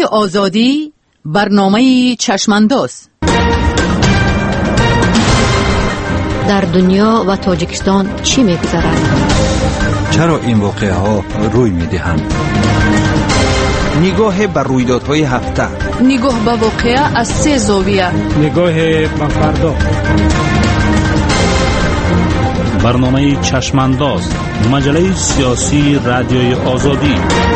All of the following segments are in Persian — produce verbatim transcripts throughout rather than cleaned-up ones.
آزادی برنامه چشمانداز. در دنیا و تاجیکستان چی می‌گذرد؟ چرا این واقعه ها روی می‌دهند؟ نگاه بر رویدادهای هفته، نگاه به واقعه از سه زاویه، نگاه به فردا. برنامه چشمانداز، مجله سیاسی رادیوی آزادی.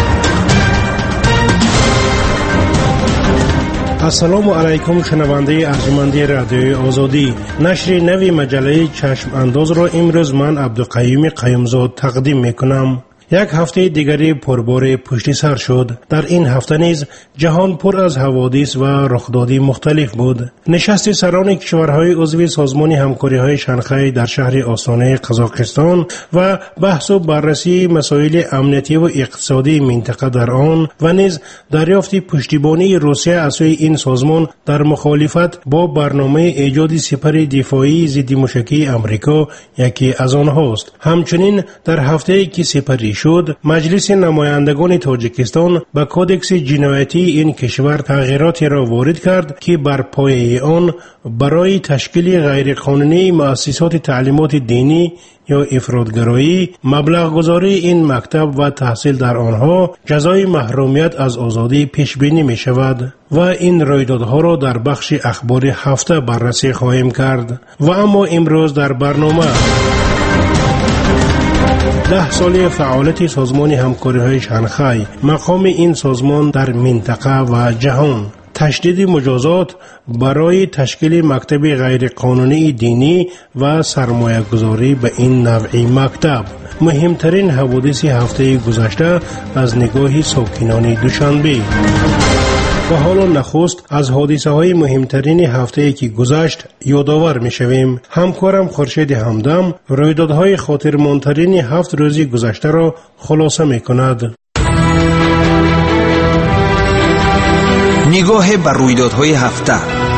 السلام علیکم شنونده ارجمند رادیوی آزادی. نشر نوی مجله چشم انداز را امروز من عبدالقیوم قیومزاد تقدیم میکنم. یک هفته دیگری پربار پشت سر شد. در این هفته نیز جهان پر از حوادث و رخدادی مختلف بود. نشست سران کشورهای عضو سازمان همکاری‌های شانگهای در شهر آستانه قزاقستان و بحث و بررسی مسائل امنیتی و اقتصادی منطقه در آن و نیز دریافت پشتیبانی روسیه از سوی این سازمان در مخالفت با برنامه ایجاد سپر دفاعی ضد موشکی آمریکا یکی از آنهاست. همچنین در هفته‌ای که سپری شد، مجلس نمایندگان تاجیکستان به کودکس جنایتی این کشور تغییراتی را وارد کرد که بر پایه آن برای تشکیل غیرقانونی مؤسسات تعلیمات دینی یا افراطگرایی مبلغ گذاری این مکتب و تحصیل در آنها جزای محرومیت از آزادی پیش بینی می شود و این رویدادها را در بخش اخبار هفته بررسی خواهیم کرد. و اما امروز در برنامه ده سال فعالیت سازمان همکاری‌های شانگهای، مقام این سازمان در منطقه و جهان، تشدید مجازات برای تشکیل مکتب غیرقانونی دینی و سرمایه گذاری به این نوعی مکتب، مهمترین حوادث هفته گذشته از نگاه ساکنان دوشنبه. و حالا نخست از حادثه های مهمترین هفته که گذشت یادآور می شویم. همکارم خورشید همدم رویدادهای خاطرماندترین هفت روزی گذشته را خلاصه می کند. نگاه بر رویدادهای هفته.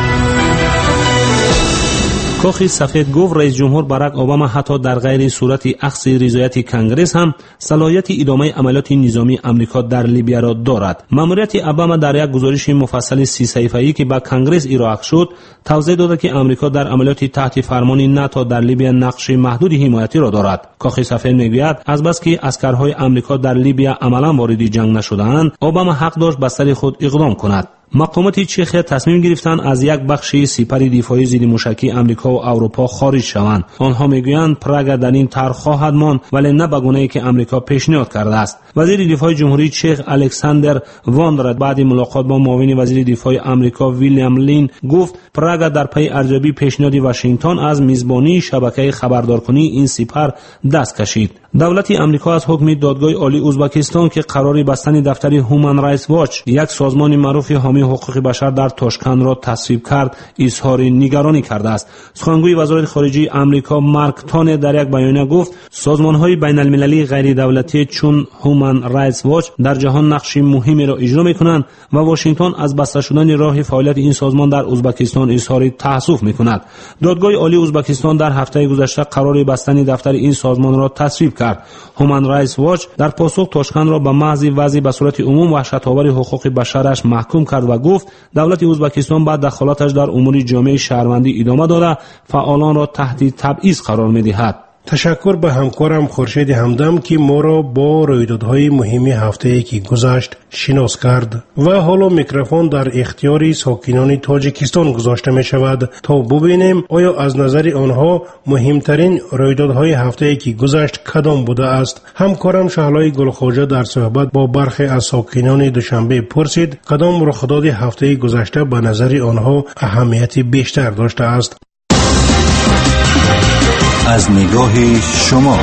کاخ سفید گفت رئیس جمهور باراک اوباما حتی در غیر صورت اخذ رضایت کنگره هم صلاحیت ادامه عملیات نظامی آمریکا در لیبیا را دارد. ماموریت اوباما در یک گزارش مفصل سی صفحه‌ای که به کنگره ارائه شد توضیح داد که آمریکا در عملیات تحت فرمان ناتو در لیبیا نقش محدود حمایتی را دارد. کاخ سفید میگوید از بس که عسکرهای آمریکا در لیبیا عملاً وارد جنگ نشده‌اند، اوباما حق داشت به سر خود اقدام کند. مقامات چخیا تصمیم گرفتند از یک بخش سپر دفاعی ضد موشکی آمریکا و اروپا خارج شوند. آنها میگویند پراگ در این طرح خواهد ماند، ولی نه به گونه‌ای که آمریکا پیشنهاد کرده است. وزیر دفاع جمهوری چخ الکساندر واندرا بعد ملاقات با معاون وزیر دفاع آمریکا ویلیام لین گفت پراگ در پی ارزیابی پیشنهاد واشنگتن از میزبانی شبکه خبردارکنی این سپر دست کشید. دولت آمریکا از حکم دادگاه عالی ازبکستان که قرار بستن دفتر هومن رایتس واچ، یک سازمان معروف حامی حقوق بشر در تاشکند را تصویب کرد، اظهار نگرانی کرده است. سخنگوی وزارت خارجه آمریکا مارک تانر در یک بیانیه گفت سازمان‌های بین‌المللی غیر دولتی چون هومن رایتس واچ در جهان نقش مهمی را اجرا می‌کنند و واشنگتن از بسته شدن راه فعالیت این سازمان در ازبکستان اظهار تأسف می‌کند. دادگاه عالی ازبکستان در هفته گذشته قرار بستن دفتر این سازمان را تصویب کرد. هومن رایتس واچ در پاسخ تاشکند را به محض وضع به صورت عموم وحشت‌آور حقوق بشرش محکوم کرد و گفت دولت ازبکستان بعد دخالتش در امور جامعه شهروندی ادامه داده فعالان را تحت تبعیض قرار می‌دهد. تشکر به همکارم خورشید همدم که ما را با رویدادهای مهمی هفته‌ای که گذشت شناس کرد. و حالا میکروفون در اختیار ساکنان تاجیکستان گذاشته می شود تا ببینیم آیا از نظر آنها مهمترین رویدادهای هفته‌ای که گذشت کدام بوده است. همکارم شهلای گلخواجه در صحبت با برخی از ساکنان دوشنبه پرسید کدام رخداد هفته گذشته به نظر آنها اهمیت بیشتر داشته است. از نگاه شما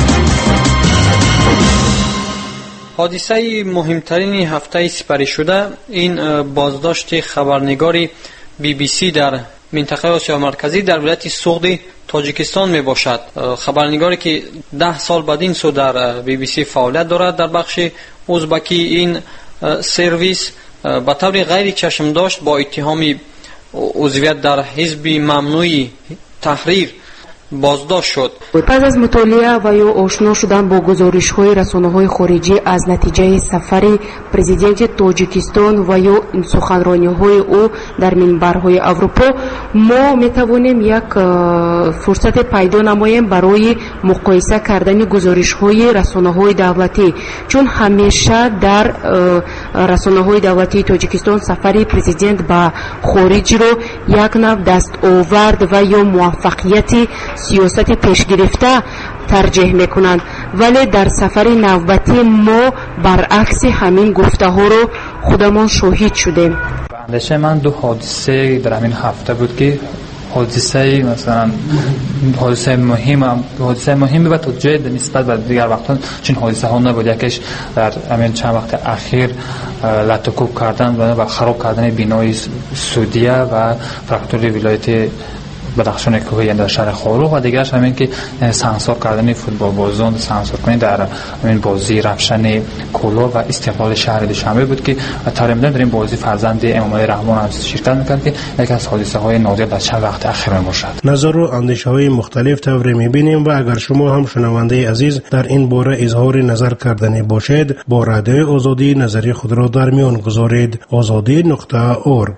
حادثه مهمترین هفته سپری شده این بازداشت خبرنگاری بی بی سی در منطقه آسیا مرکزی در ولایت سوغدی تاجیکستان می باشد. خبرنگاری که ده سال بعد این سو در بی بی سی فعالیت دارد در بخش ازبکی، این سرویس به طور غیر چشم داشت با اتهام عضویت در حزب ممنوع تحریر بازداشت شد. پس از مطالعه و یا آشنا شدن با گزارش‌های رسانه‌های خارجی از نتیجه سفر پرزیدنت تاجیکستان و یا سخنرانی‌های او در منبرهای اروپا، ما می‌توانیم یک فرصت پیدا نماییم برای مقایسه کردن گزارش‌های رسانه‌های دولتی، چون همیشه در رسانه‌های دولتی تاجیکستان سفر پرزیدنت به خارج رو یک نوع دستاورد و یا موفقیت سیاست پیش گرفته ترجیح میکنند، ولی در سفر نوبتی ما برعکس همین گفته ها رو خودمان شاهد شدیم. اندیشه من دو حادثه در همین هفته بود که حادثه مثلا حادثه مهم حادثه مهمی و توجه نسبت به دیگر وقتا چون حادثه ها نبود. یکیش در همین چند وقت اخیر لطکوب کردن و خراب کردن بینای سعودیه و فراکتور ولایت بدخشان کوهی در شهر خاروق و دیگرش همین که سانسور کردن فوتبال بازان سانسور کنی در همین بازی رفشن کلو و استقلال شهر دوشنبه بود که تقریبا در این بازی فرزند امام علی رحمان هم شرکت می‌کرد که یکی از حادثه های نادر در چند وقت اخیر باشد. نظر و اندیشه های مختلف تفریح می‌بینیم و اگر شما هم شنونده عزیز در این باره اظهار نظر کردنی باشید با رادیو آزادی نظری خود را در میان گذارید. آزادی نقطه اورگ.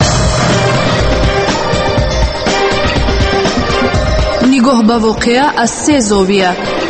نگاه به واقعه از سه زاویه.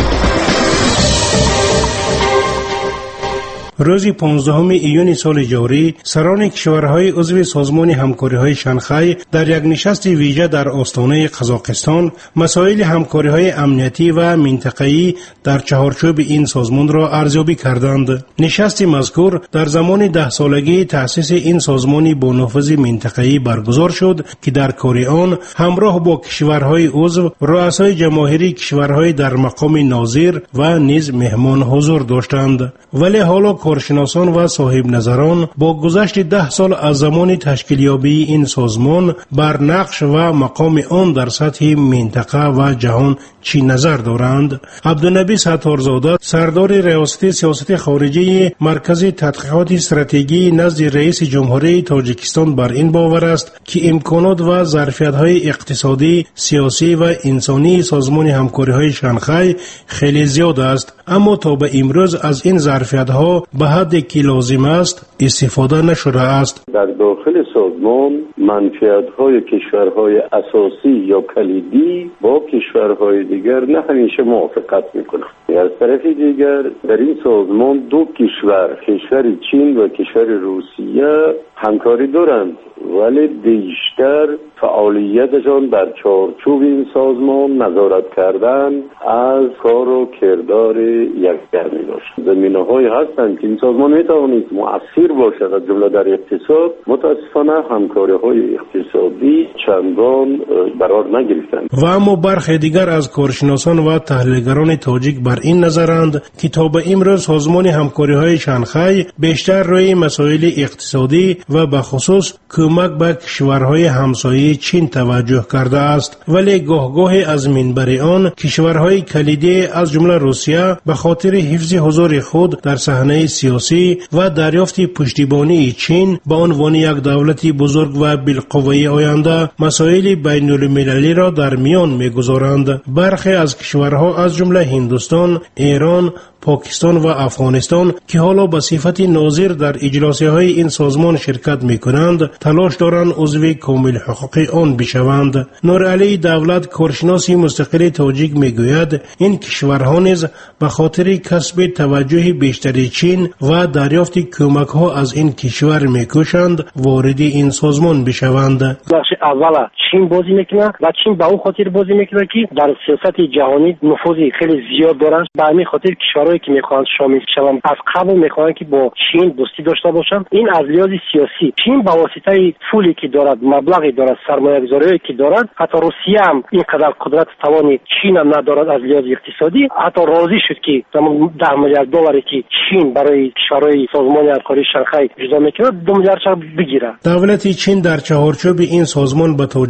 روز پانزدهم ایون سال جاری سران کشورهای عضو سازمان همکاری‌های شانگهای در یک نشست ویژه در آستانه قزاقستان مسائل همکاری‌های امنیتی و منطقه‌ای در چهارچوب این سازمان را ارزیابی کردند. نشست مذکور در زمان ده سالگی تأسیس این سازمان با نفوذ منطقه‌ای برگزار شد که در کار آن همراه با کشورهای عضو رؤسای جماهیری کشورهای در مقام ناظر و نیز مهمان حضور داشتند. ولی حالا کارشناسان و صاحب نظران با گذشت ده سال از زمان تشکیلیابی این سازمان بر نقش و مقام آن در سطح منطقه و جهان چی نظر دارند؟ عبدالنبی ستارزاده سردار ریاست سیاست خارجی مرکز تحقیقات استراتژی نزد رئیس جمهوری تاجیکستان بر این باور است که امکانات و ظرفیت‌های اقتصادی، سیاسی و انسانی سازمان همکاری‌های شانگهای خیلی زیاد است، اما تا به امروز از این ظرفیت‌ها به حدی که لازم است استفاده نشده است. در داخل سازمان منفعت‌های کشورهای اساسی یا کلیدی با کشورهای دیگر نه همیشه موافقت می‌کنند. از طرف دیگر در این سازمان دو کشور، کشور چین و کشور روسیه همکاری دارند، ولی بیشتر فعالیتشان بر چارچوب این سازمان نظارت کردن از کار و کردار یکدیگر میباشد. زمینه‌هایی هستند که این سازمان میتواند مؤثر باشد از جمله در اقتصاد. متاسفانه همکاری‌های اقتصادی چندان قرار نگرفتند. و اما برخی دیگر از کارشناسان و تحلیلگران تاجیک بر این نظرند که تا به امروز سازمان همکاری‌های شانگهای بیشتر روی مسائل اقتصادی و به خصوص کمک به کشورهای همسایه چین توجه کرده است، ولی گاه-گاهی از منبر آن کشورهای کلیدی از جمله روسیه به خاطر حفظ حضور خود در صحنه سیاسی و دریافت پشتیبانی چین به عنوان یک دولت بزرگ و بالقوه آینده مسائل بین المللی را در میان میگذارند. برخی از کشورها از جمله هندوستان، ایران، پاکستان و افغانستان که حالا به صفت ناظر در اجلاس‌های این سازمان شرکت می‌کنند تلاش دارند عضو کامل حقوق آن بشوند. نورعلی دولت کارشناس مستقل تاجیک میگوید این کشورها نیز به خاطر کسب توجه بیشتر چین و دریافت کمک‌ها از این کشور می‌کوشند وارد این سازمان بشوند. بخش اول چین بازی میکنه و چین به اون خاطر بازی میکنه که در سیاست جهانی نفوذ خیلی زیاد دارند. به همین خاطر کشورهایی که میخوان شامل شوند از قبل میخوان که با چین دوستی داشته باشند. این از لحاظ سیاسی چین با واسطه پولی که دارد، مبلغی دارد، سرمایه‌گذاری که دارد، حتی روسیه هم اینقدر قدرت توانی چین هم ندارد از لحاظ اقتصادی، حتی راضی شد که ده میلیارد دلاری که چین برای کشورهای سازمان همکاری شانگهای جدا میکنه دو میلیارد بگیره. دولت چین در چهارچوب این سازمان به توجیه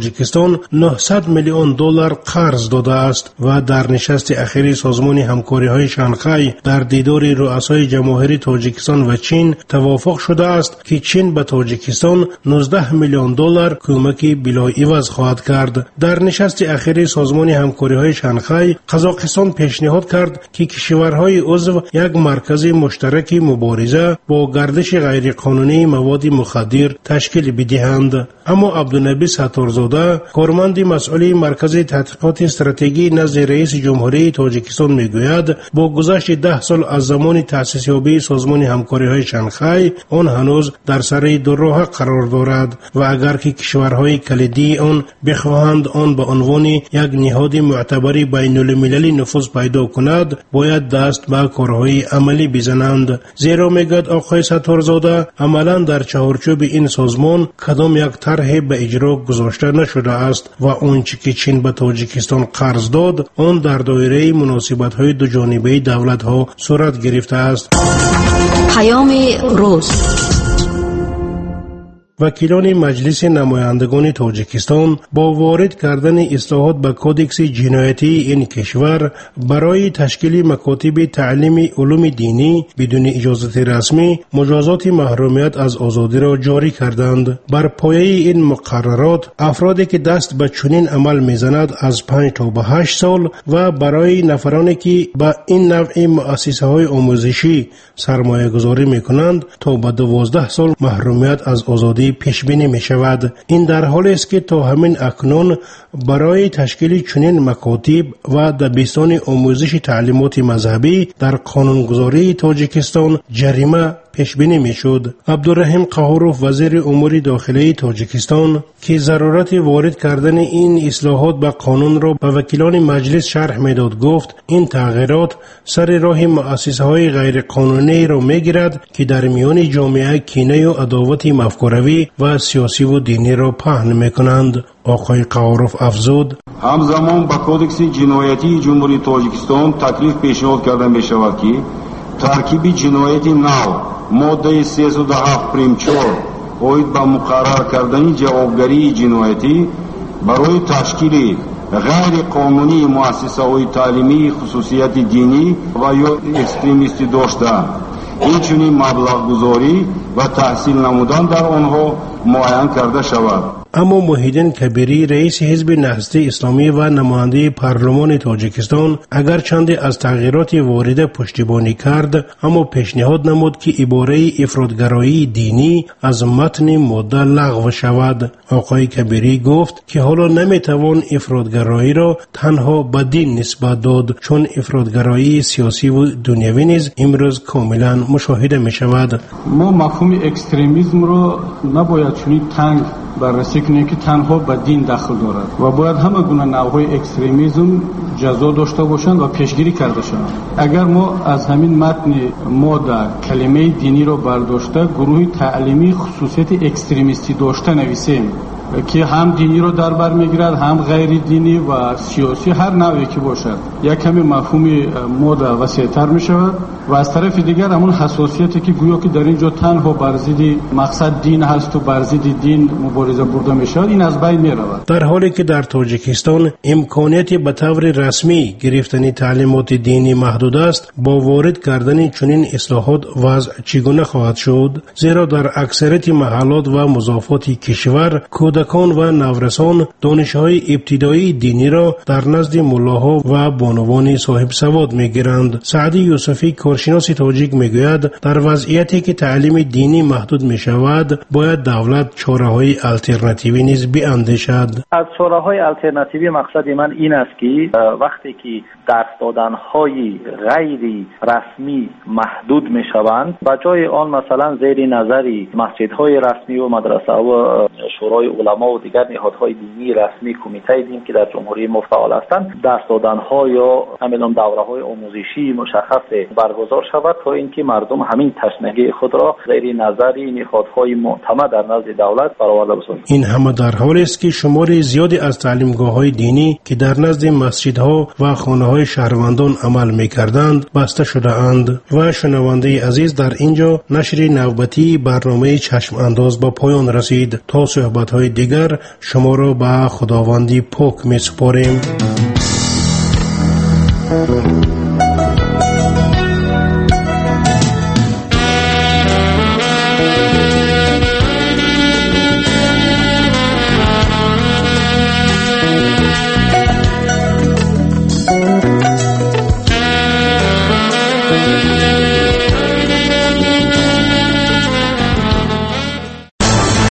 تاجیکستان نهصد میلیون دلار قرض داده است و در نشست اخیری سازمان همکاری های شانگهای در دیدار رؤسای جماهیر تاجیکستان و چین توافق شده است که چین به تاجیکستان نوزده میلیون دلار کمک بلا عوض خواهد کرد. در نشست اخیری سازمان همکاری های شانگهای قزاقستان پیشنهاد کرد که کشورهای عضو یک مرکز مشترک مبارزه با گردش غیرقانونی مواد مخدر تشکیل بدهند. اما عبدالنبی ستارزاده کارمند مسئول مرکز تحقیقات استراتژی نزد رئیس جمهوری تاجیکستان میگوید با گذشت ده سال از زمان تأسیس یابی سازمان همکاری های شانگهای آن هنوز در سر دو راه قرار دارد و اگر که کشورهای کلیدی آن بخواهند آن به عنوان یک نهاد معتبر بین المللی نفوذ پیدا کند باید دست به کارهای عملی بزنند. زیرا میگوید آقای ستارزاده عملا در چهارچوب این سازمان کدام یک طرح به اجرا گذاشته نشده است و آنچه که چین به تاجیکستان قرض داد آن در دایره مناسبت‌های دو جانبه دولت‌ها صورت گرفته است. پیام روز. وکیلان مجلس نمایندگان تاجیکستان با وارد کردن اصلاحات به کودکس جنایتی این کشور برای تشکیل مکاتب تعلیم علوم دینی بدون اجازه رسمی مجازات محرومیت از آزادی را جاری کردند. بر پایه این مقررات افرادی که دست به چنین عمل میزند از پنج تا به هشت سال و برای نفرانی که به این نوع مؤسسه های آموزشی سرمایه گذاری میکنند تا به دوازده سال محرومیت از آزادی پیش بینی می شود. این در حالی است که تا همین اکنون برای تشکیل چنین مکاتب و دبستان آموزش تعلیمات مذهبی در قانونگذاری تاجیکستان جریمه پیش بینی میشد. عبدالرحیم قهوروف وزیر امور داخلی تاجیکستان که ضرورت وارد کردن این اصلاحات به قانون را به وکیلان مجلس شرح میداد گفت این تغییرات سر راه مؤسسه های غیر قانونی را میگیرد که در میان جامعه کینه و عداوت مفکوروی و سیاسی و دینی را پهن میکنند. آقای قهوروف افزود همزمان با کودکس جنایتی جمهوری تاجیکستان تکلیف پیشنهاد کرده می شود که ترکیب جنایتی نو ماده سیصد و هفت پریم چهار اوید با مقرر کردن جوابگری جنایتی برای تشکیل غیر قانونی مؤسسه های تعلیمی خصوصیت دینی و یا اکستریمیستی داشته این چنین مبلغ گذاری و تحصیل نمودن در آنها معین کرده شود. اما محیدین کبیری رئیس حزب نهضت اسلامی و نماینده پارلمان تاجیکستان اگرچند از تغییرات وارده پشتیبانی کرد اما پیشنهاد نمود که عباره افراطگرایی دینی از متن ماده لغو شود. آقای کبیری گفت که حالا نمیتوان افراطگرایی را تنها به دین نسبت داد چون افراطگرایی سیاسی و دنیوی نیز امروز کاملا مشاهده می شود. ما مفهوم اکستریمیسم را نباید چنین تنگ بررسی کنیم که تنها به دین دخل دارد و باید همه گونه نوع‌های اکستریمیسم جزا داشته باشند و پیشگیری کرده شوند. اگر ما از همین متن ماده کلمه دینی را برداشته گروه تعلیمی خصوصیت اکستریمیستی داشته نویسیم که هم دینی رو در بر میگیرد هم غیر دینی و سیاسی هر نوعی که باشد یک کمی مفهوم ماده وسیع‌تر می شود و از طرف دیگر همون حساسیتی که گویا که در اینجا تنها بر ضد مقصد دین هست و بر ضد دین مبارزه برده می شود این از بین می رود. در حالی که در تاجیکستان امکانیت به طور رسمی گرفتن تعلیمات دینی محدود است با وارد کردن چنین اصلاحات وضع چگونه خواهد شد زیرا در اکثریت محلات و مضافات کشور کودکان و نورسان دانش‌های ابتدایی دینی را در نزد ملاها و بانوان صاحب سواد می‌گیرند. سعدی یوسفی کارشناس تاجیک می‌گوید در وضعیتی که تعلیم دینی محدود می‌شود باید دولت چاره‌های الटरनेटिव्ی نیز بیاندیشد. از چاره‌های الटरनेटिव्ی مقصد من این است که وقتی که درس دادن‌های غیر رسمی محدود می‌شوند و جای آن مثلا زیر نظری مسجدهای رسمی و مدرسه و شورای علما و دیگر نهادهای دینی رسمی کمیته دین که در جمهوری ما فعال هستند درس دادن‌ها یا همین دوره‌های آموزشی مشخص برگزار شود تا اینکه مردم همین تشنگی خود را زیر نظری نهادهای معتمد در نزد دولت برآورده بسازند. این همه در حالی است که شمار زیادی از تعلیمگاه‌های دینی که در نزد مسجدها و خانه‌های شهروندان عمل می‌کردند بسته شده‌اند. و شنونده عزیز در اینجا نشر نوبتی برنامه چشم انداز با پایان رسید. تا صحبت‌های دیگر شما را به خداوندی پاک می سپاریم.